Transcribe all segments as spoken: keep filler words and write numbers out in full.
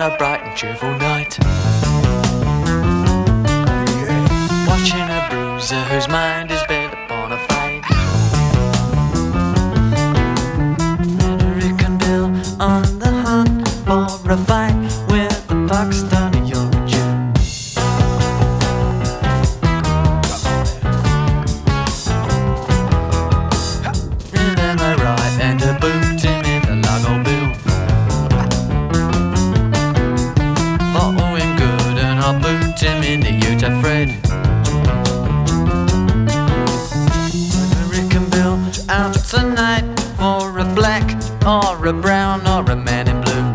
a bright and cheerful night, watching a bruiser whose mind is bent upon a fight. Rick and Bill on the hunt for a fight with the Pakistani Jew. And then they right and a boot him in the Lago Bill. Bottle him good and I'll boot him in the Utah Fred. Rick and Bill out tonight for a black or a brown or a man in blue.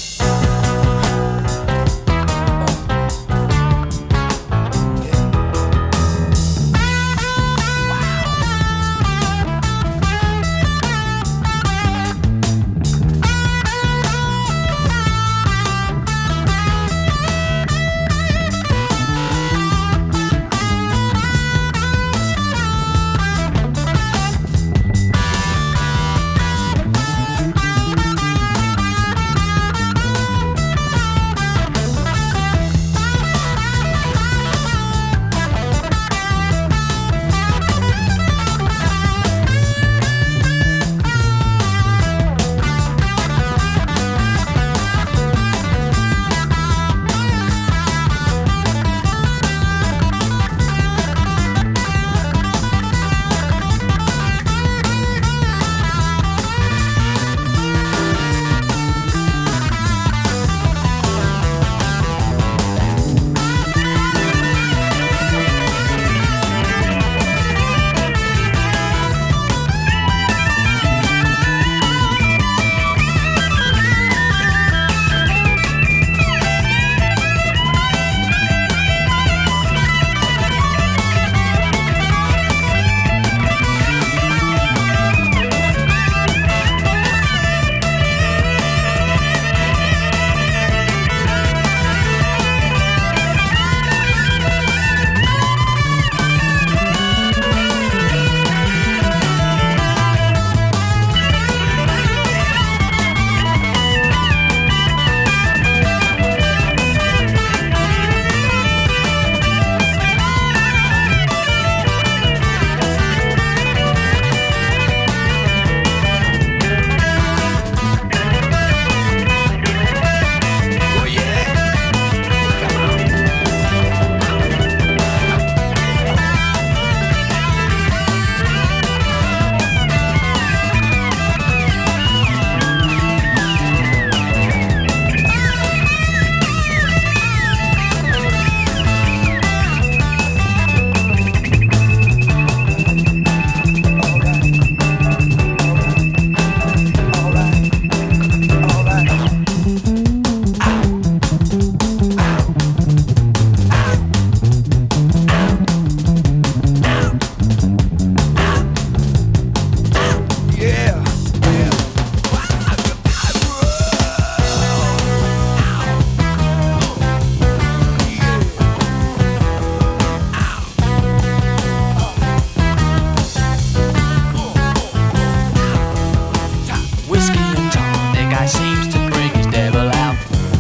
Seems to bring his devil out.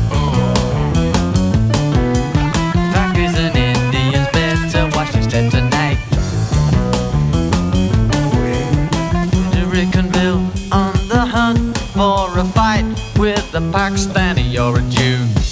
Packers and Indians better watch their step tonight. Rick and Bill on the hunt for a fight with the Pakistani or a Jew.